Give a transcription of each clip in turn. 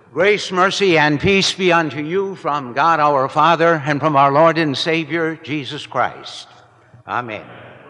Grace, mercy, and peace be unto you from God our Father and from our Lord and Savior, Jesus Christ. Amen.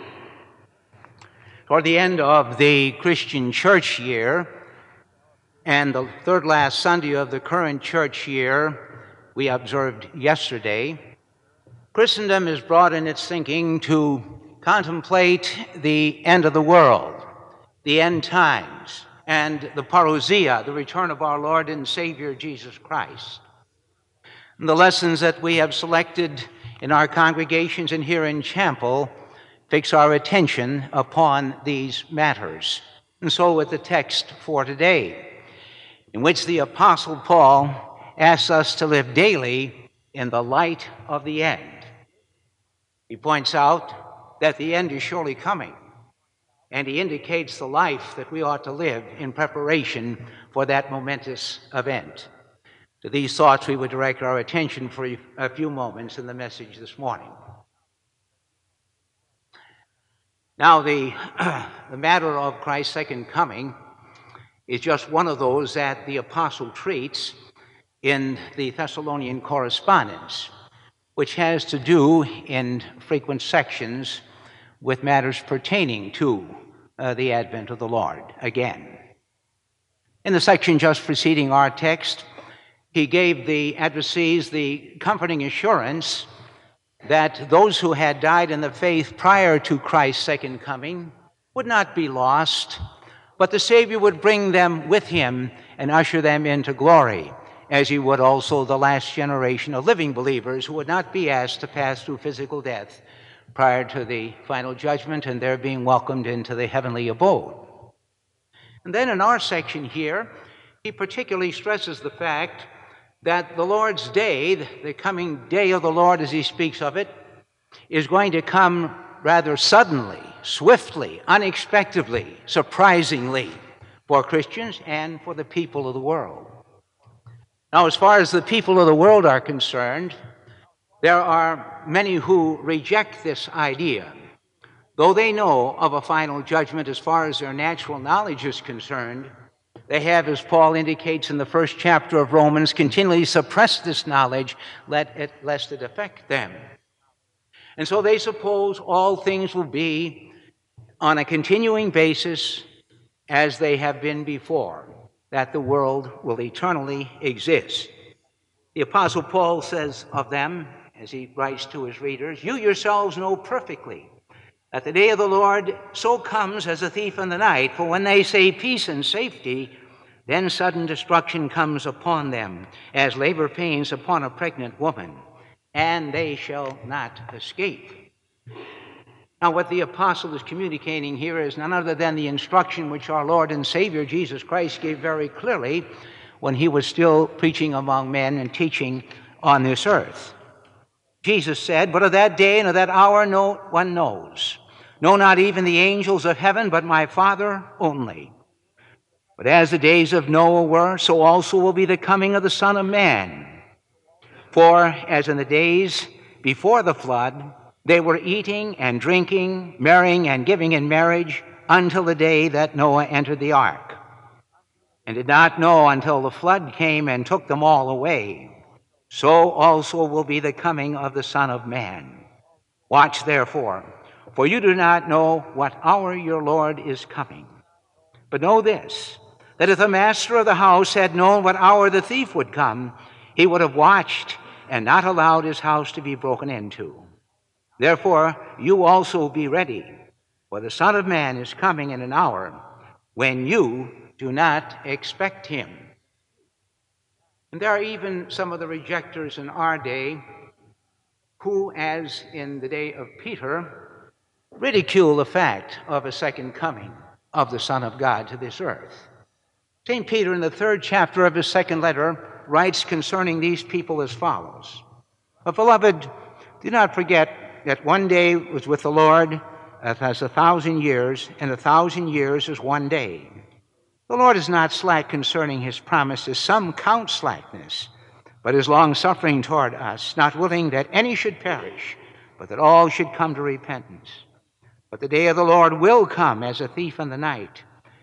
Toward the end of the Christian church year and the third last Sunday of the current church year we observed yesterday, Christendom is brought in its thinking to contemplate the end of the world, the end times, and the parousia, the return of our Lord and Savior, Jesus Christ. And the lessons that we have selected in our congregations and here in chapel fix our attention upon these matters. And so with the text for today, in which the Apostle Paul asks us to live daily in the light of the end. He points out that the end is surely coming, and he indicates the life that we ought to live in preparation for that momentous event. To these thoughts we would direct our attention for a few moments in the message this morning. Now, the matter of Christ's second coming is just one of those that the apostle treats in the Thessalonian correspondence, which has to do in frequent sections with matters pertaining to the advent of the Lord again. In the section just preceding our text, he gave the adversaries the comforting assurance that those who had died in the faith prior to Christ's second coming would not be lost, but the Savior would bring them with him and usher them into glory, as he would also the last generation of living believers who would not be asked to pass through physical death prior to the final judgment and their being welcomed into the heavenly abode. And then in our section here, he particularly stresses the fact that the Lord's day, the coming day of the Lord as he speaks of it, is going to come rather suddenly, swiftly, unexpectedly, surprisingly for Christians and for the people of the world. Now, as far as the people of the world are concerned, there are many who reject this idea. Though they know of a final judgment as far as their natural knowledge is concerned, they have, as Paul indicates in the first chapter of Romans, continually suppressed this knowledge lest it affect them. And so they suppose all things will be on a continuing basis as they have been before, that the world will eternally exist. The Apostle Paul says of them, as he writes to his readers, "You yourselves know perfectly that the day of the Lord so comes as a thief in the night. For when they say peace and safety, then sudden destruction comes upon them, as labor pains upon a pregnant woman, and they shall not escape." Now, what the apostle is communicating here is none other than the instruction which our Lord and Savior Jesus Christ gave very clearly when he was still preaching among men and teaching on this earth. Jesus said, "But of that day and of that hour no one knows. No, not even the angels of heaven, but my Father only. But as the days of Noah were, so also will be the coming of the Son of Man. For as in the days before the flood, they were eating and drinking, marrying and giving in marriage, until the day that Noah entered the ark, and did not know until the flood came and took them all away. So also will be the coming of the Son of Man. Watch therefore, for you do not know what hour your Lord is coming. But know this, that if the master of the house had known what hour the thief would come, he would have watched and not allowed his house to be broken into. Therefore, you also be ready, for the Son of Man is coming in an hour when you do not expect him." And there are even some of the rejectors in our day who, as in the day of Peter, ridicule the fact of a second coming of the Son of God to this earth. St. Peter, in the third chapter of his second letter, writes concerning these people as follows: "But, beloved, do not forget that one day was with the Lord as 1,000 years, and 1,000 years is one day. The Lord is not slack concerning his promises, some count slackness, but is long-suffering toward us, not willing that any should perish, but that all should come to repentance. But the day of the Lord will come as a thief in the night,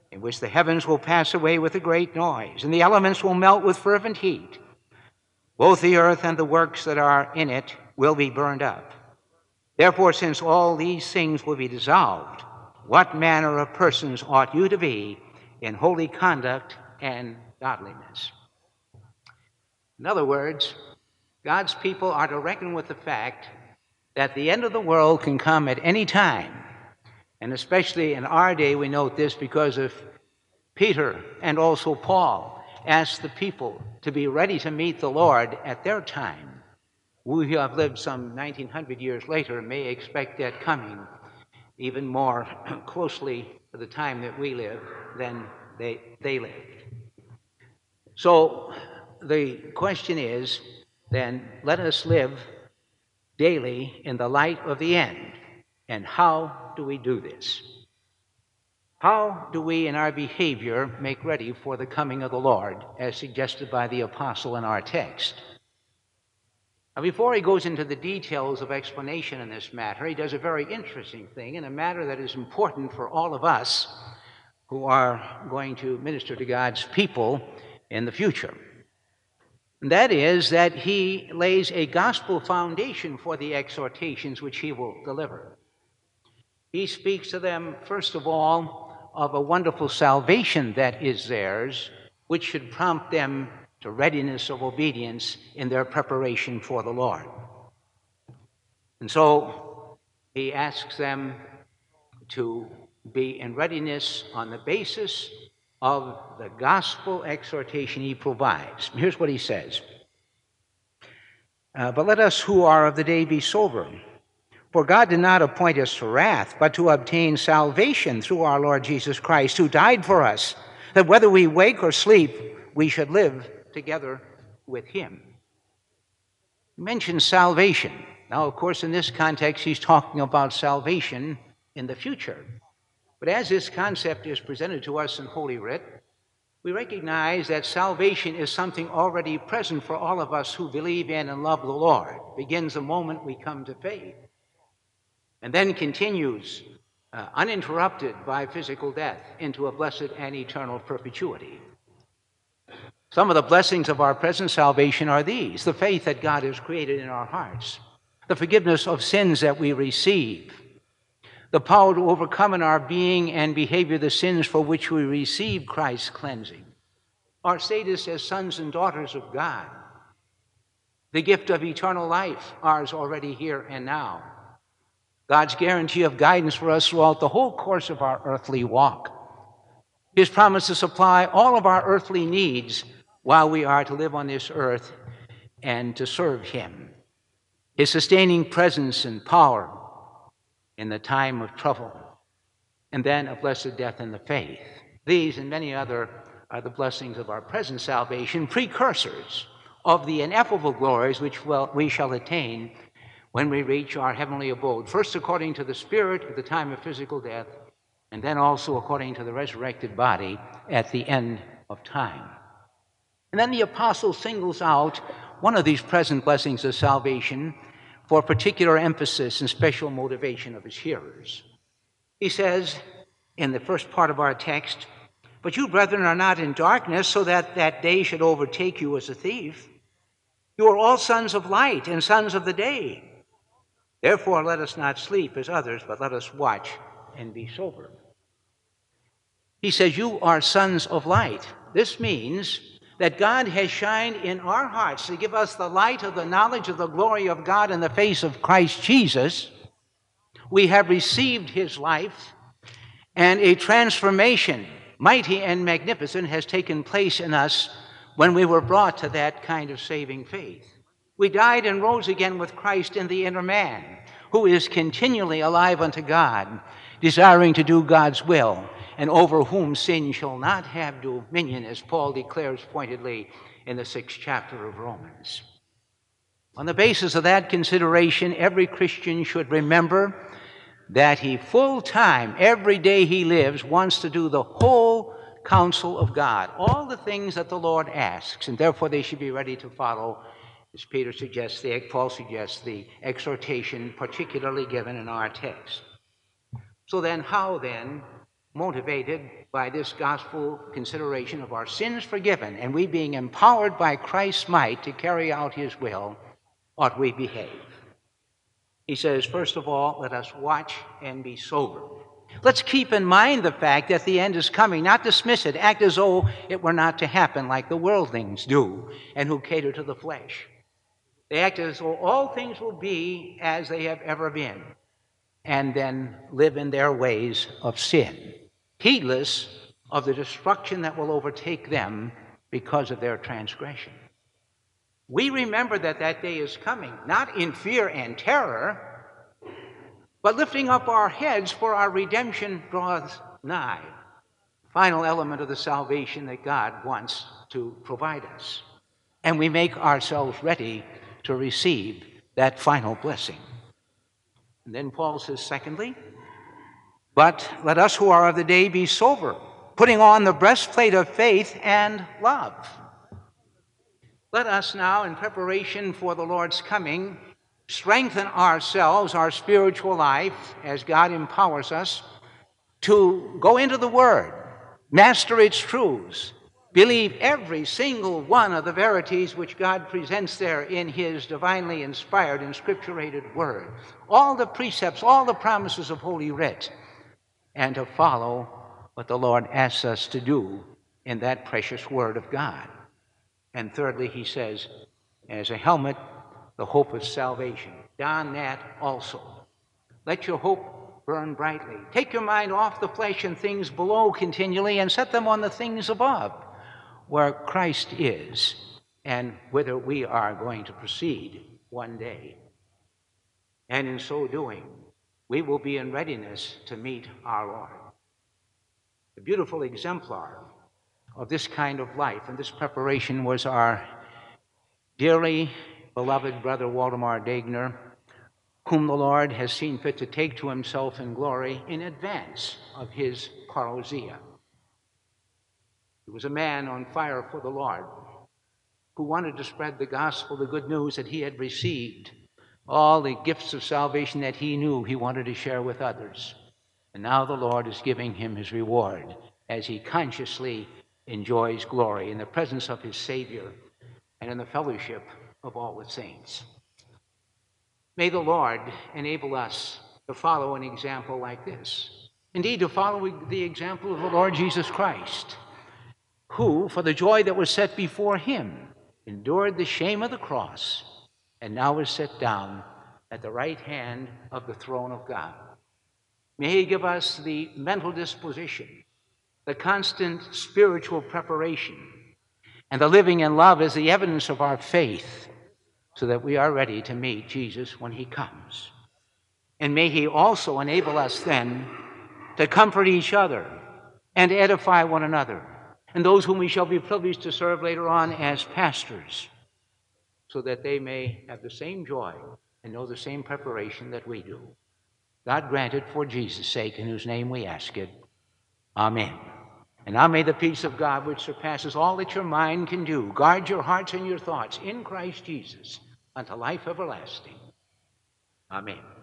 in which the heavens will pass away with a great noise, and the elements will melt with fervent heat. Both the earth and the works that are in it will be burned up. Therefore, since all these things will be dissolved, what manner of persons ought you to be in holy conduct and godliness? In other words, God's people are to reckon with the fact that the end of the world can come at any time. And especially in our day, we note this because of Peter and also Paul asked the people to be ready to meet the Lord at their time. We who have lived some 1900 years later may expect that coming even more closely to the time that we live than they lived. So the question is, then, let us live daily in the light of the end. And how do we do this? How do we, in our behavior, make ready for the coming of the Lord, as suggested by the apostle in our text? Now, before he goes into the details of explanation in this matter, he does a very interesting thing in a matter that is important for all of us who are going to minister to God's people in the future. And that is that he lays a gospel foundation for the exhortations which he will deliver. He speaks to them, first of all, of a wonderful salvation that is theirs, which should prompt them to readiness of obedience in their preparation for the Lord. And so he asks them to be in readiness on the basis of the gospel exhortation he provides. Here's what he says. But let us who are of the day be sober. For God did not appoint us to wrath, but to obtain salvation through our Lord Jesus Christ, who died for us, that whether we wake or sleep, we should live together with him. He mentions salvation. Now, of course, in this context, he's talking about salvation in the future. But as this concept is presented to us in Holy Writ, we recognize that salvation is something already present for all of us who believe in and love the Lord. It begins the moment we come to faith, and then continues uninterrupted by physical death into a blessed and eternal perpetuity. Some of the blessings of our present salvation are these: the faith that God has created in our hearts, the forgiveness of sins that we receive, the power to overcome in our being and behavior the sins for which we receive Christ's cleansing, our status as sons and daughters of God, the gift of eternal life, ours already here and now, God's guarantee of guidance for us throughout the whole course of our earthly walk, his promise to supply all of our earthly needs while we are to live on this earth and to serve him, his sustaining presence and power in the time of trouble, and then a blessed death in the faith. These and many other are the blessings of our present salvation, precursors of the ineffable glories which we shall attain when we reach our heavenly abode, first according to the Spirit at the time of physical death, and then also according to the resurrected body at the end of time. And then the apostle singles out one of these present blessings of salvation for particular emphasis and special motivation of his hearers. He says in the first part of our text, "But you, brethren, are not in darkness, so that that day should overtake you as a thief. You are all sons of light and sons of the day. Therefore let us not sleep as others, but let us watch and be sober." He says, you are sons of light. This means that God has shined in our hearts to give us the light of the knowledge of the glory of God in the face of Christ Jesus. We have received his life, and a transformation, mighty and magnificent, has taken place in us when we were brought to that kind of saving faith. We died and rose again with Christ in the inner man, who is continually alive unto God, desiring to do God's will, and over whom sin shall not have dominion, as Paul declares pointedly in the 6th chapter of Romans. On the basis of that consideration, every Christian should remember that he full time, every day he lives, wants to do the whole counsel of God, all the things that the Lord asks, and therefore they should be ready to follow, as Paul suggests, the exhortation particularly given in our text. So then, how then motivated by this gospel consideration of our sins forgiven, and we being empowered by Christ's might to carry out his will, ought we behave? He says, first of all, let us watch and be sober. Let's keep in mind the fact that the end is coming, not dismiss it, act as though it were not to happen like the worldlings do and who cater to the flesh. They act as though all things will be as they have ever been, and then live in their ways of sin, heedless of the destruction that will overtake them because of their transgression. We remember that that day is coming, not in fear and terror, but lifting up our heads, for our redemption draws nigh. Final element of the salvation that God wants to provide us. And we make ourselves ready to receive that final blessing. And then Paul says, secondly, but let us who are of the day be sober, putting on the breastplate of faith and love. Let us now, in preparation for the Lord's coming, strengthen ourselves, our spiritual life, as God empowers us, to go into the Word, master its truths, believe every single one of the verities which God presents there in his divinely inspired and scripturated Word, all the precepts, all the promises of Holy Writ, and to follow what the Lord asks us to do in that precious Word of God. And thirdly, he says, as a helmet, the hope of salvation. Don that also. Let your hope burn brightly. Take your mind off the flesh and things below continually and set them on the things above, where Christ is and whither we are going to proceed one day. And in so doing, we will be in readiness to meet our Lord. A beautiful exemplar of this kind of life and this preparation was our dearly beloved brother Waldemar Degner, whom the Lord has seen fit to take to himself in glory in advance of his parousia. He was a man on fire for the Lord who wanted to spread the gospel, the good news that he had received, all the gifts of salvation that he knew he wanted to share with others. And now the Lord is giving him his reward as he consciously enjoys glory in the presence of his Savior and in the fellowship of all the saints. May the Lord enable us to follow an example like this. Indeed, to follow the example of the Lord Jesus Christ, who, for the joy that was set before him, endured the shame of the cross, and now is set down at the right hand of the throne of God. May he give us the mental disposition, the constant spiritual preparation, and the living in love as the evidence of our faith, so that we are ready to meet Jesus when he comes. And may he also enable us then to comfort each other and to edify one another, and those whom we shall be privileged to serve later on as pastors, so that they may have the same joy and know the same preparation that we do. God grant it for Jesus' sake, in whose name we ask it. Amen. And now may the peace of God, which surpasses all that your mind can do, guard your hearts and your thoughts in Christ Jesus unto life everlasting. Amen.